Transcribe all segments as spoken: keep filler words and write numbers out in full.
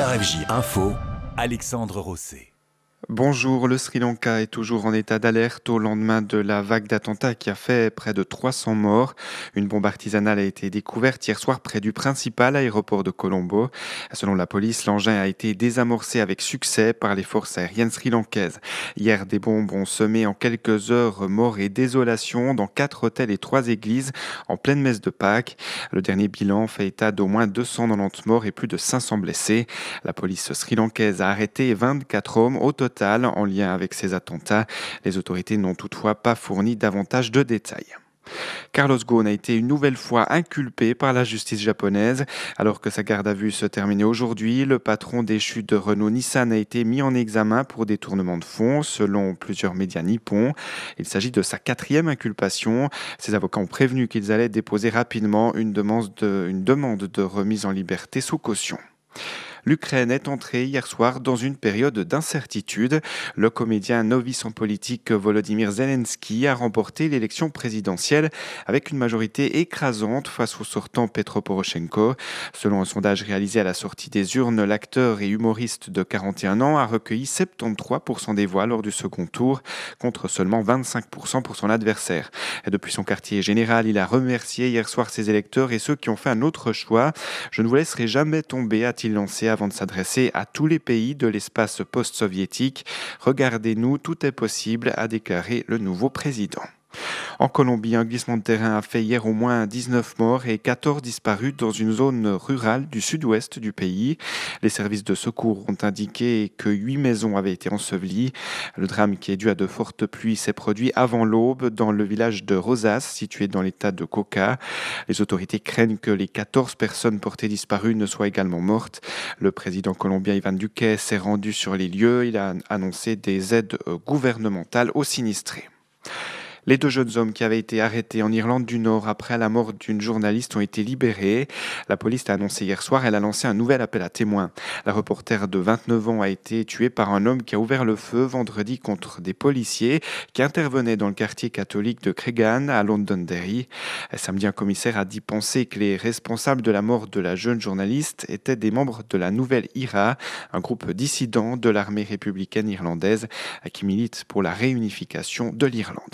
R F J Info, Alexandre Rosset. Bonjour, le Sri Lanka est toujours en état d'alerte au lendemain de la vague d'attentats qui a fait près de trois cents morts. Une bombe artisanale a été découverte hier soir près du principal aéroport de Colombo. Selon la police, l'engin a été désamorcé avec succès par les forces aériennes sri-lankaises. Hier, des bombes ont semé en quelques heures mort et désolation dans quatre hôtels et trois églises en pleine messe de Pâques. Le dernier bilan fait état d'au moins deux cent quatre-vingt-dix morts et plus de cinq cents blessés. La police sri-lankaise a arrêté vingt-quatre hommes au total en lien avec ces attentats. Les autorités n'ont toutefois pas fourni davantage de détails. Carlos Ghosn a été une nouvelle fois inculpé par la justice japonaise. Alors que sa garde à vue se terminait aujourd'hui, le patron déchu de Renault-Nissan a été mis en examen pour détournement de fonds, selon plusieurs médias nippons. Il s'agit de sa quatrième inculpation. Ses avocats ont prévenu qu'ils allaient déposer rapidement une demande de, une demande de remise en liberté sous caution. L'Ukraine est entrée hier soir dans une période d'incertitude. Le comédien novice en politique Volodymyr Zelensky a remporté l'élection présidentielle avec une majorité écrasante face au sortant Petro Poroshenko. Selon un sondage réalisé à la sortie des urnes, l'acteur et humoriste de quarante et un ans a recueilli soixante-treize pour cent des voix lors du second tour, contre seulement vingt-cinq pour cent pour son adversaire. Et depuis son quartier général, il a remercié hier soir ses électeurs et ceux qui ont fait un autre choix. « Je ne vous laisserai jamais tomber », a-t-il lancé avant de s'adresser à tous les pays de l'espace post-soviétique. « Regardez-nous, tout est possible », a déclaré le nouveau président. En Colombie, un glissement de terrain a fait hier au moins dix-neuf morts et quatorze disparus dans une zone rurale du sud-ouest du pays. Les services de secours ont indiqué que huit maisons avaient été ensevelies. Le drame, qui est dû à de fortes pluies, s'est produit avant l'aube dans le village de Rosas, situé dans l'état de Cauca. Les autorités craignent que les quatorze personnes portées disparues ne soient également mortes. Le président colombien Iván Duque s'est rendu sur les lieux. Il a annoncé des aides gouvernementales aux sinistrés. Les deux jeunes hommes qui avaient été arrêtés en Irlande du Nord après la mort d'une journaliste ont été libérés. La police a annoncé hier soir, elle a lancé un nouvel appel à témoins. La reporter de vingt-neuf ans a été tuée par un homme qui a ouvert le feu vendredi contre des policiers qui intervenaient dans le quartier catholique de Cregan à Londonderry. Samedi, un commissaire a dit penser que les responsables de la mort de la jeune journaliste étaient des membres de la Nouvelle I R A, un groupe dissident de l'armée républicaine irlandaise qui milite pour la réunification de l'Irlande.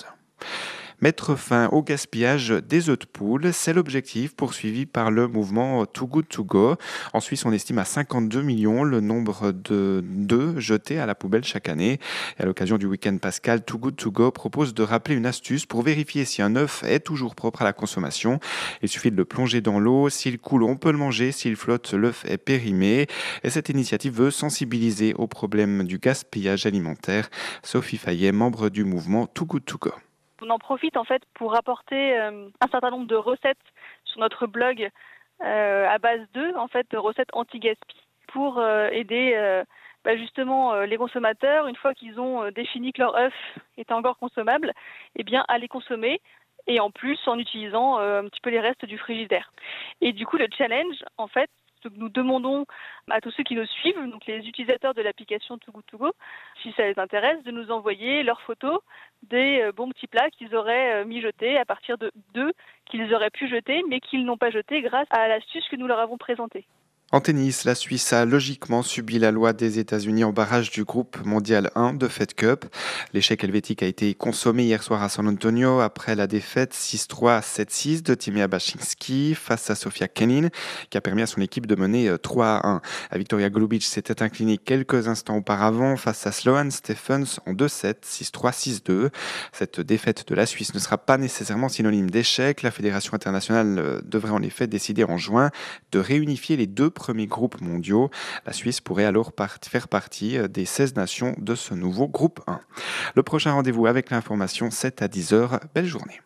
Mettre fin au gaspillage des œufs de poule, c'est l'objectif poursuivi par le mouvement Too Good To Go. En Suisse, on estime à cinquante-deux millions le nombre de d'œufs jetés à la poubelle chaque année. Et à l'occasion du week-end pascal, Too Good To Go propose de rappeler une astuce pour vérifier si un œuf est toujours propre à la consommation. Il suffit de le plonger dans l'eau. S'il coule, on peut le manger. S'il flotte, l'œuf est périmé. Et cette initiative veut sensibiliser au problème du gaspillage alimentaire. Sophie Fayet, membre du mouvement Too Good To Go. On en profite en fait pour apporter euh, un certain nombre de recettes sur notre blog euh, à base d'œufs, en fait, de recettes anti-gaspi pour euh, aider euh, bah, justement euh, les consommateurs, une fois qu'ils ont euh, défini que leur œuf est encore consommable, eh bien à les consommer et en plus en utilisant euh, un petit peu les restes du frigidaire. Et du coup le challenge en fait, ce que nous demandons à tous ceux qui nous suivent, donc les utilisateurs de l'application Too Good To Go, si ça les intéresse, de nous envoyer leurs photos des bons petits plats qu'ils auraient mijotés à partir de d'œufs qu'ils auraient pu jeter, mais qu'ils n'ont pas jetés grâce à l'astuce que nous leur avons présentée. En tennis, la Suisse a logiquement subi la loi des États-Unis en barrage du groupe mondial un de Fed Cup. L'échec helvétique a été consommé hier soir à San Antonio après la défaite six trois sept six de Timea Bacsinszky face à Sofia Kenin, qui a permis à son équipe de mener trois à un. Victoria Golubic s'était inclinée quelques instants auparavant face à Sloane Stephens en deux sept, six trois, six deux. Cette défaite de la Suisse ne sera pas nécessairement synonyme d'échec. La Fédération internationale devrait en effet décider en juin de réunifier les deux premiers groupes mondiaux. La Suisse pourrait alors part- faire partie des seize nations de ce nouveau groupe un. Le prochain rendez-vous avec l'information, c'est à dix heures. Belle journée.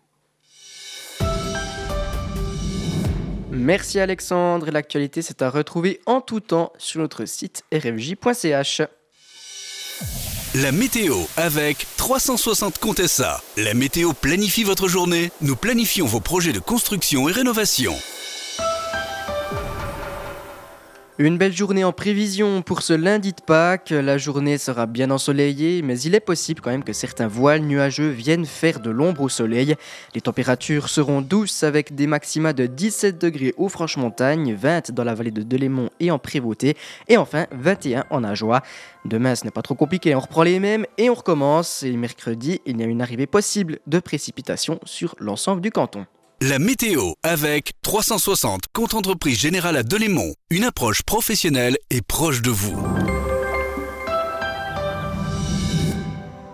Merci Alexandre. Et l'actualité, c'est à retrouver en tout temps sur notre site r f j point c h. La météo avec trois cent soixante Contessa. La météo planifie votre journée. Nous planifions vos projets de construction et rénovation. Une belle journée en prévision pour ce lundi de Pâques. La journée sera bien ensoleillée, mais il est possible quand même que certains voiles nuageux viennent faire de l'ombre au soleil. Les températures seront douces avec des maxima de dix-sept degrés au Franche-Montagne, vingt dans la vallée de Delémont et en Prévôté, et enfin vingt et un en Ajoie. Demain, ce n'est pas trop compliqué, on reprend les mêmes et on recommence. Et mercredi, il y a une arrivée possible de précipitations sur l'ensemble du canton. La météo avec trois cent soixante, compte entreprise générale à Delémont. Une approche professionnelle et proche de vous.